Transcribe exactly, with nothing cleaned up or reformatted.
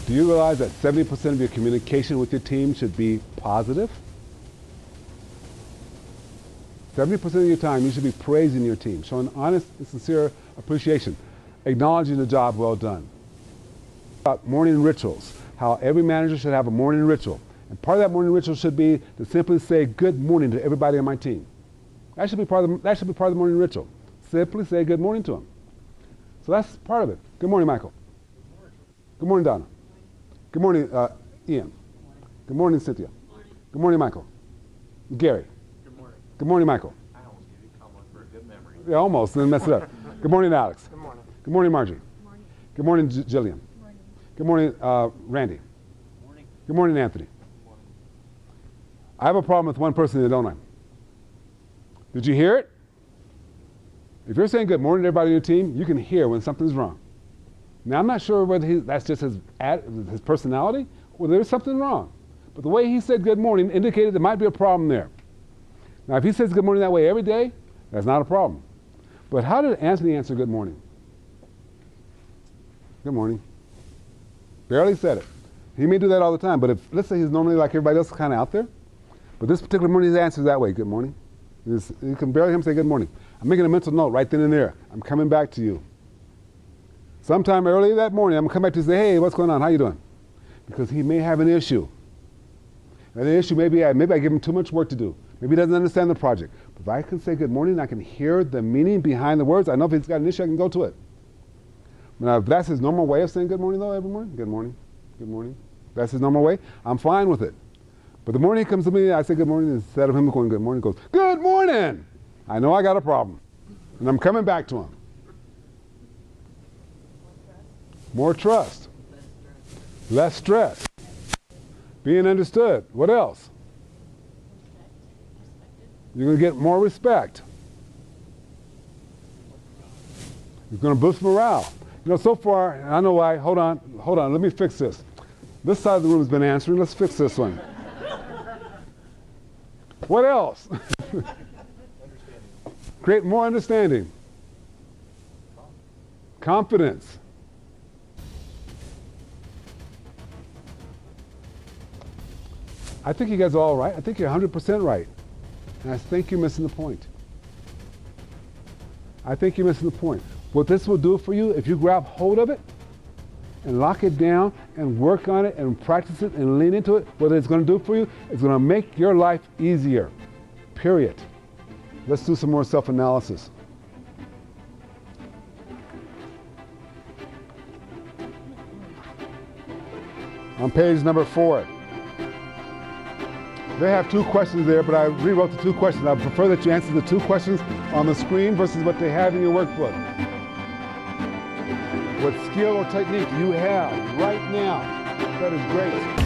Do you realize that seventy percent of your communication with your team should be positive? seventy percent of your time you should be praising your team, showing honest and sincere appreciation, acknowledging the job well done. About morning rituals, how every manager should have a morning ritual. And part of that morning ritual should be to simply say good morning to everybody on my team. That should be part of the, that should be part of the morning ritual. Simply say good morning to them. So that's part of it. Good morning, Michael. Good morning, good morning Donna. Good morning, uh, Ian. Good morning, Cynthia. Good morning. Good morning, Michael. Gary. Good morning. Good morning, Michael. I almost gave you a compliment for a good memory. Yeah, almost, and then mess it up. Good morning, Alex. Good morning. Good morning, Margie. Good morning. Good morning, J Jillian. Good morning. Good morning, uh, Randy. Good morning. Good morning, Anthony. Good morning. I have a problem with one person here, don't I? Did you hear it? If you're saying good morning to everybody on your team, you can hear when something's wrong. Now, I'm not sure whether he, that's just his, ad, his personality or there's something wrong. But the way he said good morning indicated there might be a problem there. Now, if he says good morning that way every day, that's not a problem. But how did Anthony answer good morning? Good morning. Barely said it. He may do that all the time, but if, let's say he's normally like everybody else, kind of out there, but this particular morning his answer is that way, good morning. He's, you can barely hear him say good morning. I'm making a mental note right then and there. I'm coming back to you. Sometime early that morning, I'm going to come back to you and say, hey, what's going on? How you doing? Because he may have an issue. And the issue maybe I, maybe I give him too much work to do. Maybe he doesn't understand the project. But if I can say good morning, I can hear the meaning behind the words. I know if he's got an issue, I can go to it. Now, if that's his normal way of saying good morning, though, every morning, good morning, good morning, that's his normal way, I'm fine with it. But the morning he comes to me, I say good morning, instead of him going good morning, he goes, good morning! I know I got a problem. And I'm coming back to him. More trust. Less stress. Being understood. What else? You're going to get more respect. It's going to boost morale. You know, so far, I know why. Hold on. Hold on. Let me fix this. This side of the room has been answering. Let's fix this one. What else? Create more understanding. Confidence. I think you guys are all right. I think you're one hundred percent right. And I think you're missing the point. I think you're missing the point. What this will do for you, if you grab hold of it and lock it down and work on it and practice it and lean into it, what it's going to do for you, it's going to make your life easier. Period. Let's do some more self-analysis. On page number four. They have two questions there, but I rewrote the two questions. I prefer that you answer the two questions on the screen versus what they have in your workbook. What skill or technique do you have right now that is great?